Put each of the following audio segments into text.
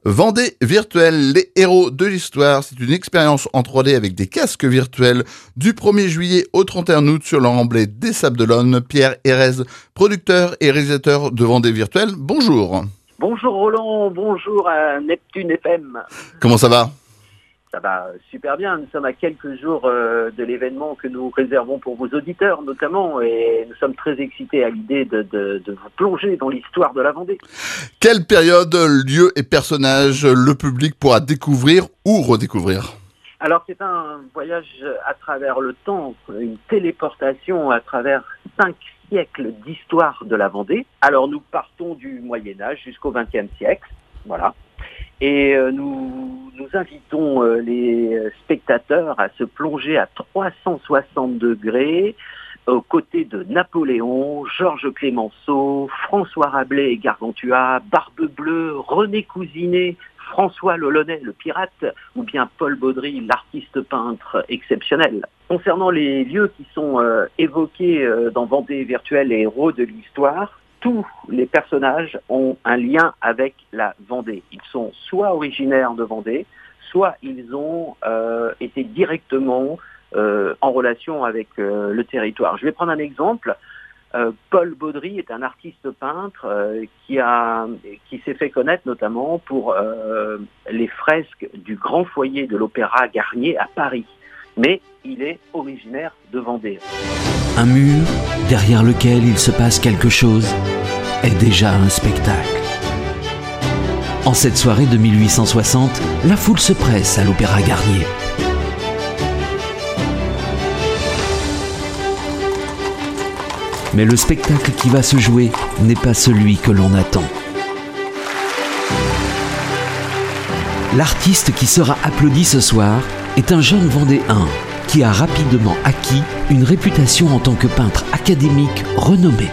Vendée virtuelle, les héros de l'histoire, c'est une expérience en 3D avec des casques virtuels du 1er juillet au 31 août sur le remblai des Sables d'Olonne. Pierre Erez, producteur et réalisateur de Vendée virtuelle, bonjour. Bonjour Roland, bonjour à Neptune FM. Comment ça va ? Ça va super bien, nous sommes à quelques jours de l'événement que nous réservons pour vos auditeurs notamment, et nous sommes très excités à l'idée de vous plonger dans l'histoire de la Vendée. Quelle période, lieu et personnage le public pourra découvrir ou redécouvrir ? Alors c'est un voyage à travers le temps, une téléportation à travers 5 siècles d'histoire de la Vendée. Alors nous partons du Moyen-Âge jusqu'au XXe siècle, voilà. Et nous invitons les spectateurs à se plonger à 360 degrés aux côtés de Napoléon, Georges Clemenceau, François Rabelais et Gargantua, Barbe Bleue, René Cousinet, François l'Olonnais, le pirate, ou bien Paul Baudry, l'artiste peintre exceptionnel. Concernant les lieux qui sont évoqués dans Vendée virtuelle et héros de l'histoire, tous les personnages ont un lien avec la Vendée. Ils sont soit originaires de Vendée, soit ils ont été directement en relation avec le territoire. Je vais prendre un exemple. Paul Baudry est un artiste peintre qui s'est fait connaître notamment pour les fresques du grand foyer de l'Opéra Garnier à Paris. Mais il est originaire de Vendée. Un mur derrière lequel il se passe quelque chose est déjà un spectacle. En cette soirée de 1860, la foule se presse à l'Opéra Garnier. Mais le spectacle qui va se jouer n'est pas celui que l'on attend. L'artiste qui sera applaudi ce soir est un jeune Vendéen qui a rapidement acquis une réputation en tant que peintre académique renommé.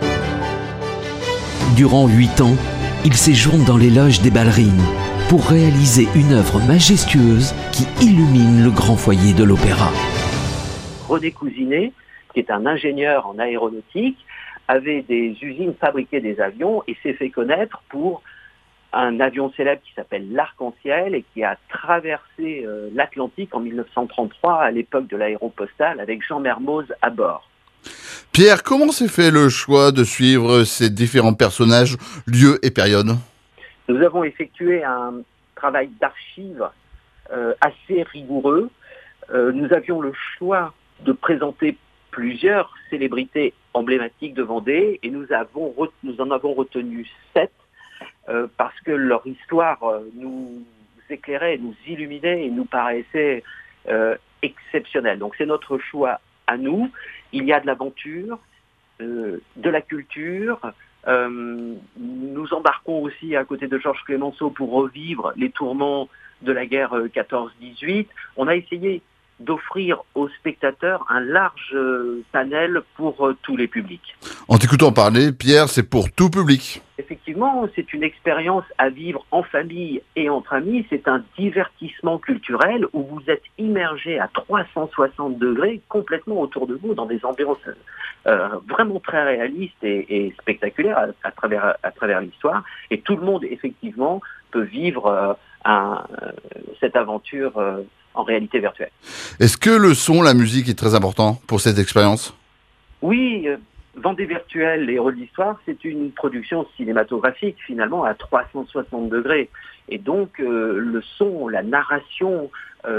Durant 8 ans, il séjourne dans les loges des ballerines pour réaliser une œuvre majestueuse qui illumine le grand foyer de l'opéra. René Cousinet, qui est un ingénieur en aéronautique, avait des usines fabriquaient des avions et s'est fait connaître pour un avion célèbre qui s'appelle l'Arc-en-Ciel et qui a traversé l'Atlantique en 1933 à l'époque de l'aéropostale avec Jean Mermoz à bord. Pierre, comment s'est fait le choix de suivre ces différents personnages, lieux et périodes ? Nous avons effectué un travail d'archives assez rigoureux. Nous avions le choix de présenter plusieurs célébrités emblématiques de Vendée et nous en avons retenu 7 parce que leur histoire nous éclairait, nous illuminait et nous paraissait exceptionnelle. Donc c'est notre choix à nous. Il y a de l'aventure, de la culture. Nous embarquons aussi à côté de Georges Clemenceau pour revivre les tourments de la guerre 14-18. On a essayé d'offrir aux spectateurs un large panel pour tous les publics. En t'écoutant parler, Pierre, c'est pour tout public. Effectivement, c'est une expérience à vivre en famille et entre amis. C'est un divertissement culturel où vous êtes immergé à 360 degrés complètement autour de vous dans des ambiances vraiment très réalistes et spectaculaires à travers l'histoire. Et tout le monde, effectivement, peut vivre cette aventure en réalité virtuelle. Est-ce que le son, la musique est très important pour cette expérience ? Oui, Vendée virtuelle, les héros de l'histoire, c'est une production cinématographique finalement à 360 degrés. Et donc le son, la narration,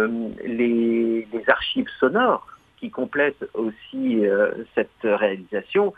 les archives sonores qui complètent aussi cette réalisation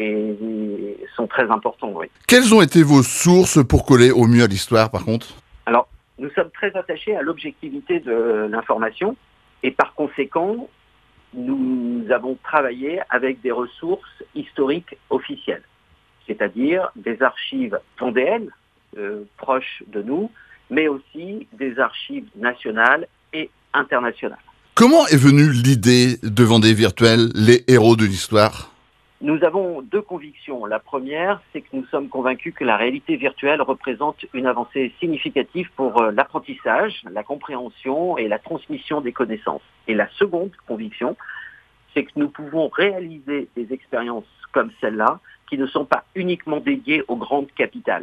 sont très importants. Oui. Quelles ont été vos sources pour coller au mieux à l'histoire par contre ? Alors, nous sommes très attachés à l'objectivité de l'information et par conséquent, nous avons travaillé avec des ressources historiques officielles, c'est-à-dire des archives vendéennes proches de nous, mais aussi des archives nationales et internationales. Comment est venue l'idée de Vendée virtuelle, les héros de l'histoire ? Nous avons 2 convictions. La première, c'est que nous sommes convaincus que la réalité virtuelle représente une avancée significative pour l'apprentissage, la compréhension et la transmission des connaissances. Et la seconde conviction, c'est que nous pouvons réaliser des expériences comme celle-là qui ne sont pas uniquement dédiées aux grandes capitales.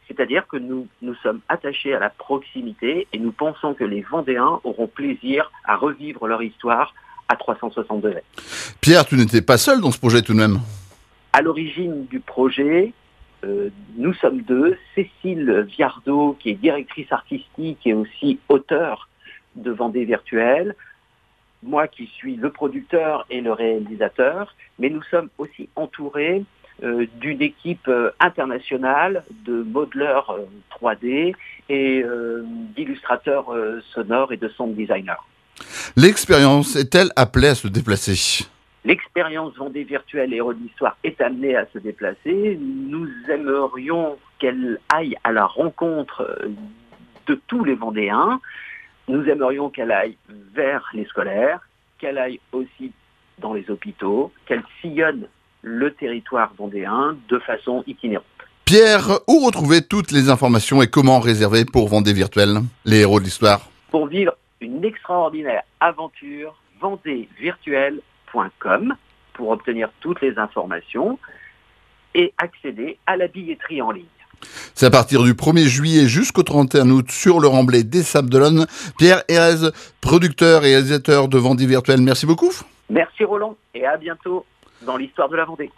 C'est-à-dire que nous sommes attachés à la proximité et nous pensons que les Vendéens auront plaisir à revivre leur histoire à 360 degrés. Pierre, tu n'étais pas seul dans ce projet tout de même. À l'origine du projet, nous sommes deux. Cécile Viardot, qui est directrice artistique et aussi auteure de Vendée Virtuelle. Moi qui suis le producteur et le réalisateur. Mais nous sommes aussi entourés d'une équipe internationale de modeleurs 3D et d'illustrateurs sonores et de sound designers. L'expérience est-elle appelée à se déplacer ? L'expérience Vendée Virtuelle Héros de l'Histoire est amenée à se déplacer. Nous aimerions qu'elle aille à la rencontre de tous les Vendéens. Nous aimerions qu'elle aille vers les scolaires, qu'elle aille aussi dans les hôpitaux, qu'elle sillonne le territoire vendéen de façon itinérante. Pierre, où retrouver toutes les informations et comment réserver pour Vendée Virtuelle, les héros de l'histoire ? Pour vivre une extraordinaire aventure, vendéevirtuelle.com pour obtenir toutes les informations et accéder à la billetterie en ligne. C'est à partir du 1er juillet jusqu'au 31 août sur le Remblai des Sables d'Olonne. Pierre Erez, producteur et réalisateur de Vendée Virtuelle, merci beaucoup. Merci Roland et à bientôt dans l'histoire de la Vendée.